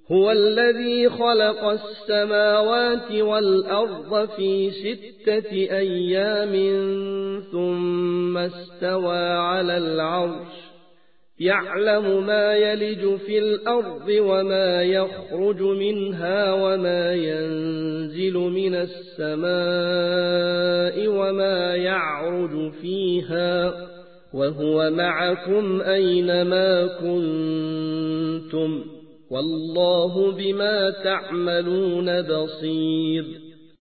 هو الذي خلق السماوات والأرض في 6 أيام ثم استوى على العرش يعلم ما يلج في الأرض وما يخرج منها وما ينزل من السماء وما يعرج فيها وهو معكم أينما كنتم والله بما تعملون بصير.